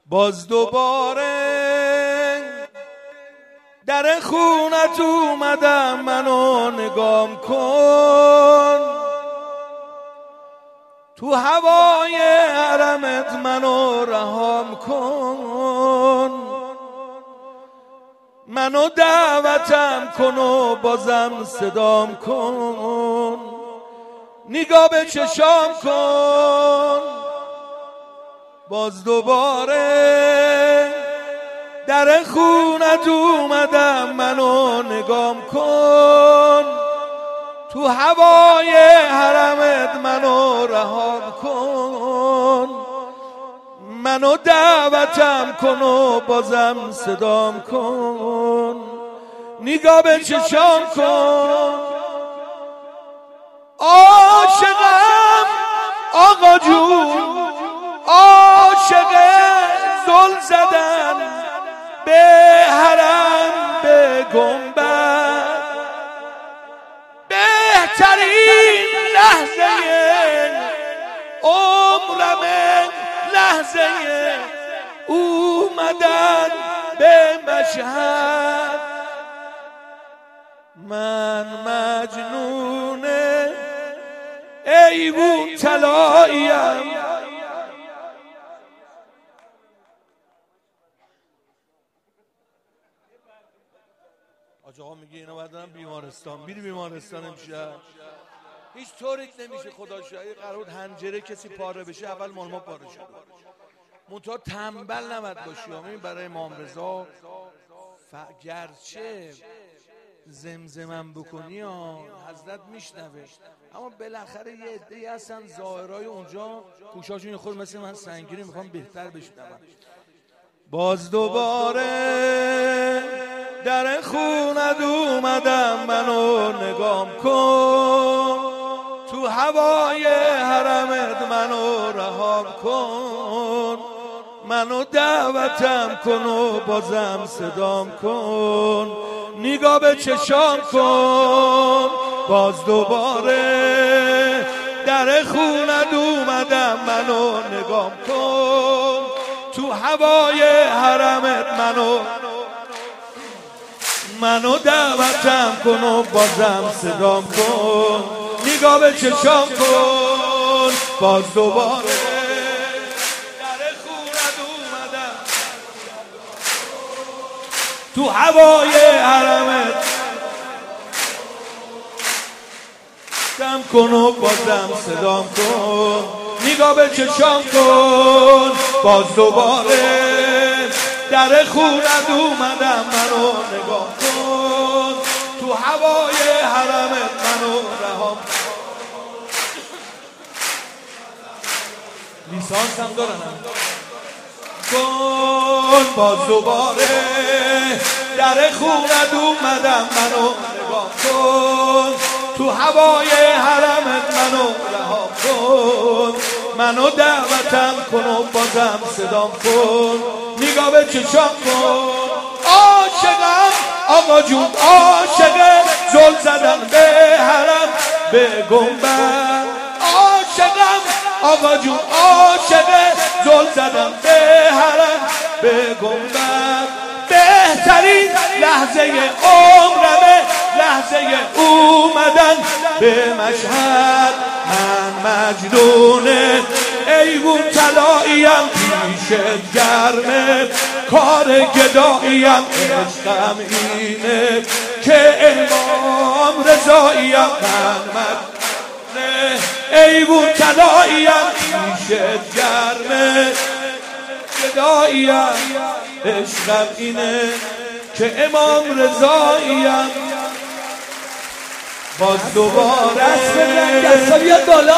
باز دوباره در خونت اومدم، منو نگام کن، تو هوای حرمت منو رهام کن، منو دعوتم کن و بازم صدام کن، نگاه به چشام کن. باز دوباره در خونت اومدم، منو نگام کن، تو هوای حرمت منو رهام کن، منو دعوتم کن و بازم صدام کن، نگاه به چشام کن. عاشقم آقا جون، عاشق زل زدن به حرم به گنبد، بهترین لحظه عمرم لحظه اومدن به مشهد. من مجنون ایوون طلاییم، آقا میگه اینا باید برن بیمارستان. میری بیمارستان امشب هیچ طوریت نمیشه. خدا شاید قرار حنجره کسی پاره بشه، اول ما پاره شد. منتها تنبل نباید باشی. همین برای امام رضا گرچه زمزمم بکنی حضرت میشنوه، اما بالاخره یه عده‌ای هستن ظاهرای اونجا گوشاشون خود مثل من سنگینی میخوام بهتر بشنون. باز دوباره در خونت اومدم، منو نگام کن، تو هوای حرمت منو رهام کن، منو دعوتم کن و بازم صدام کن، نگاه به چشام کن. باز دوباره در خونت اومدم، منو نگام کن، تو هوای حرمت منو دعوتم کن و بازم صدام کن، نگاه به چشام کن. باز دوباره در خونت اومدم، تو هوای حرمت دم کن و بازم صدام کن، نگاه به چشام کن. باز دوباره در خونت اومدم، منو نگاه کن، تو هوای حرمت منو رهام لیسانس هم دارن کن. باز دوباره در خونت اومدم، منو نگاه کن، تو هوای حرمت منو رهام کن، منو دعوتم کن و بازم صدام کن، نگاه به چشام کن. عاشقم آقا جون، عاشق زل زدن به حرم به گنبد، عاشقم آقا جون، عاشق زل زدن به حرم به گنبد، بهترین لحظه عمرمه لحظه اومدن به مشهد. من مجنون ایوون طلاییم، پیشت گرمه کار گداییم، عشقم اینه که امام رضاییم. من مجنون ایوون طلاییم، پیشت گرمه گداییم، عشقم اینه که امام رضاییم. باز دوباره دستا بیاد بالا،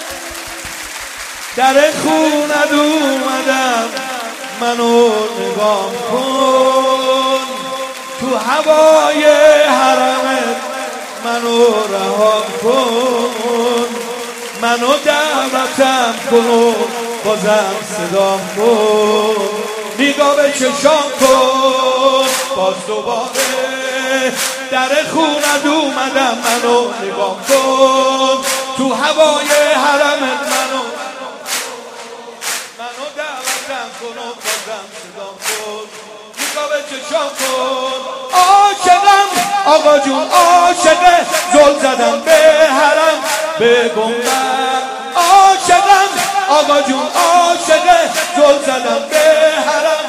در خونت اومدم، منو نگام کن، تو هوای حرمت منو رهام کن، منو دعوتم کن و بازم صدام کن، نگاه به چشام کن. باز دوباره در خونت اومدم، منو نگاه کن، تو هوای حرمت منو دعوتم وطن کن و بازم صدام کن نگاه به چشام کن عاشقم آقا جون عاشقه زل زدم به حرم به گنبد عاشقم آقا جون عاشقه زل زدم به حرم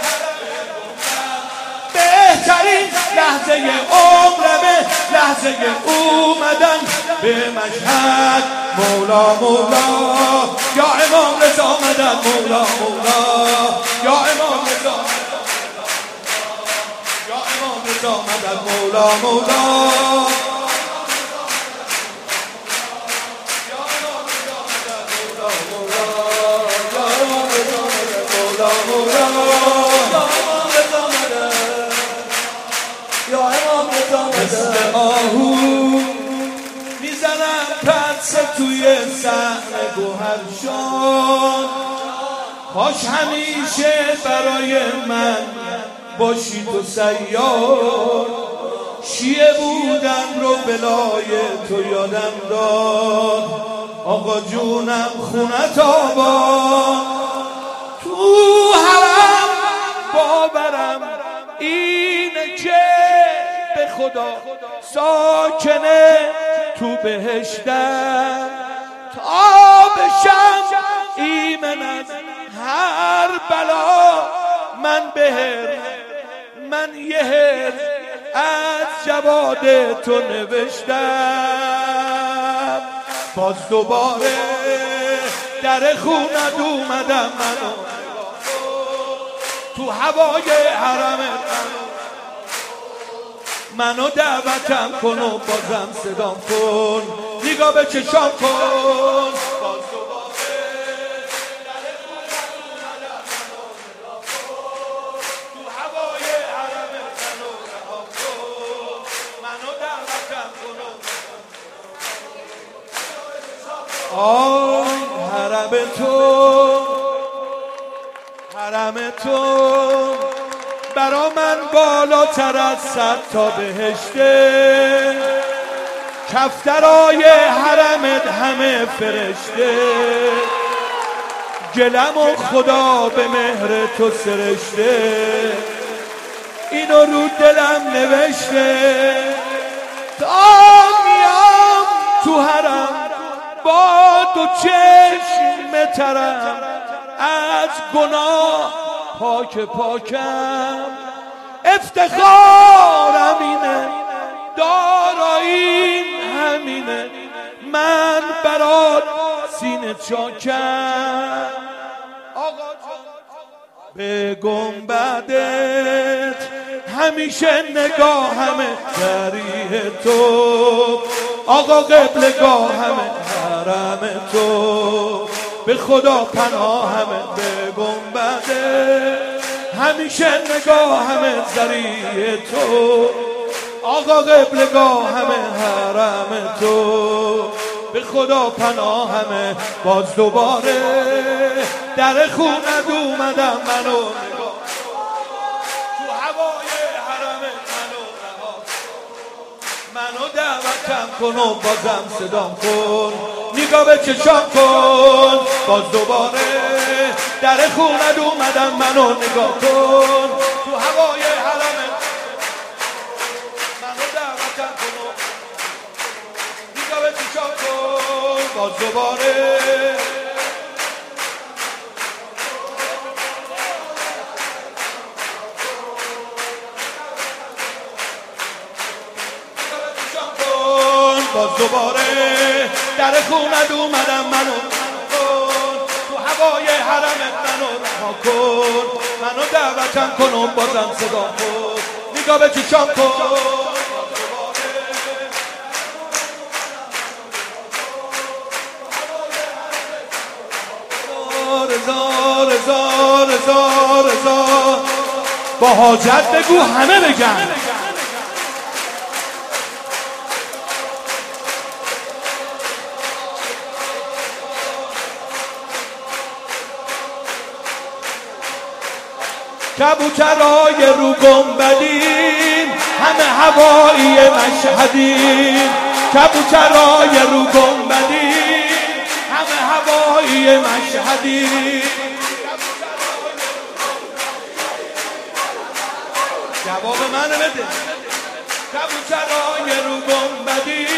بهترین لحظه عمرمه لحظه اومدن به مشهد مولا مولا یا امام رضا مدد مولا مولا یا امام رضا یا امام رضا مدد مولا مولا مثل آهو میزنم پرسه توی صحن گوهرشان کاش همیشه برای من باشی تو سیار شیعه بودم رو بلای تو یادم داد آقا جونم خونت آباد تو حرم باورم اینه که به خدا ساکنه تو بهشتم تا بشم ایمن از هر بلا من بهر من یه هر از جواد تو نوشتم باز دوباره در خونت اومدم منو تو هوای حرمت منو دعوتم کن و بازم صدام کن نگاه به چشام کن باز دوباره در خونت اومدم تو هوای حرمت منو رها کن منو دعوتم کن و آی حرم تو برا من بالاتر از 100 تا بهشته کفترای حرمت همه فرشته گلم و خدا به مهر تو سرشته اینو رو دلم نوشته تا میام تو حرم با دو چشم ترم از گناه پاکم افتخارم اینه داراییم همینه من برات سینه چاکم آقا به گنبدت همیشه نگاهمه دریه تو آقا قبلگاهمه حرم تو به خدا پناهمه به گنبده همیشه نگاهمه ذریعه تو آقا قبلگاهمه حرم تو به خدا پناهمه باز دوباره در خونت اومدم منو نگاه تو هوای حرمت منو رها منو دعوتم کن و بازم صدام کن نگاه به چشام کن باز دوباره در خونت اومدم منو نگاه کن تو هوای حرمت منو دعوتم کن و نگاه به چشام کن باز دوباره باز دوباره در خونت اومدم منو کن تو هوای حرمت منو رها کن منو دعوتم کن و بازم صدا کن نگاه به چشام کن رضا با حاجت بگو همه بگن کبوترای رو گنبدیم همه هوایی مشهدیم کبوترای رو گنبدیم همه هوایی مشهدیم هوا به من بده کبوترای رو گنبدی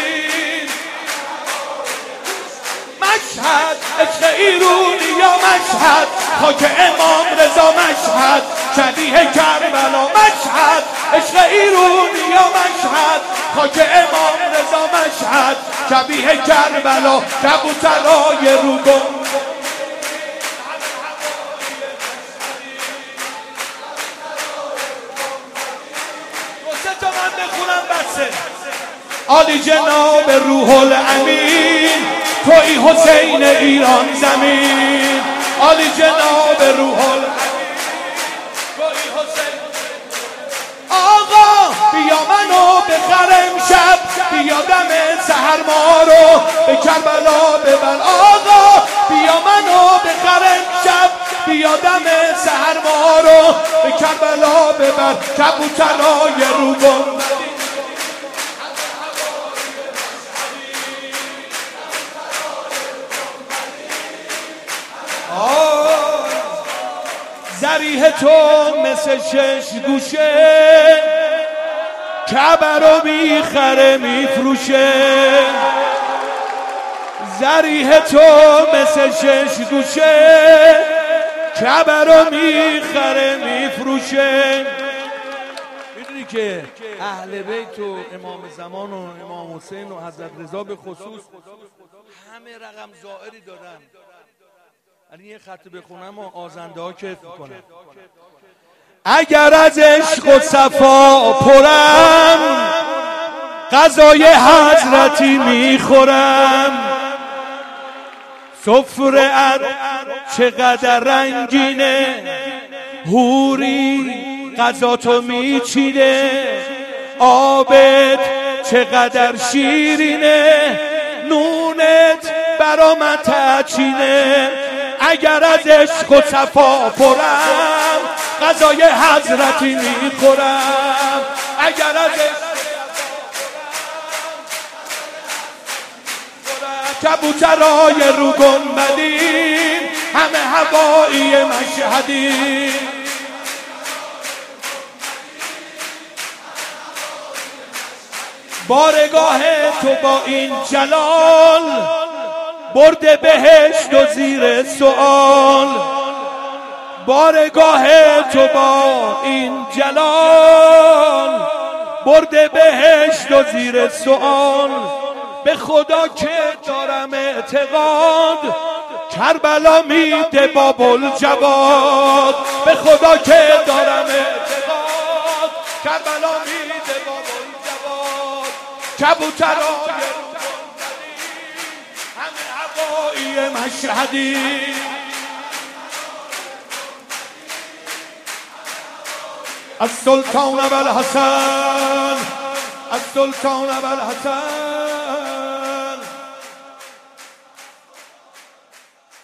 مشهد عشق ایرونی یا مشهد خاک امام رضا مشهد شبیه کربلا مشهد عشق ایرونی یا مشهد خاک امام رضا مشهد شبیه کربلا کبوترای رو گنبدی عالی جناب روح الامین توی حسین ایران زمین عالی جناب روح الامین توی حسین آقا بیا منو بخرم شب بیا دم سحر ما رو به کربلا ببر آقا بیا منو بخرم شب بیا دم سحر ما رو به کربلا ببر کبوترای رو گنبدی ذریح تو مثل شش گوشه کعبه رو میخره میفروشه ذریح تو مثل شش گوشه کعبه رو میخره میفروشه. میدونی که اهل بیت و امام زمان و امام حسین و حضرت رضا به خصوص همه رقم زائری دارن. یعنی یه خط بخونم و آزنده ها کیف میکنن. اگر از عشق و صفا پرم غذای حضرتی میخورم سفره چقدر رنگینه حوری غذا تو میچینه آبت چقدر شیرینه نونت برام تچینه اگر از عشق و صفا پرم غذای حضرتی میخورم اگر از عشق کبوترای رو گنبدی همه هوایی مشهدی بارگاه تو با این جلال برده بهشت و زیر سؤال بارگاه تو با این جلال برده بهشت و زیر سؤال به خدا که دارم اعتقاد کربلا میده باب الجواد به خدا که دارم اعتقاد کربلا میده باب الجواد کبوترای همه هوایی مشهدی السلطان ابوالحسن السلطان ابوالحسن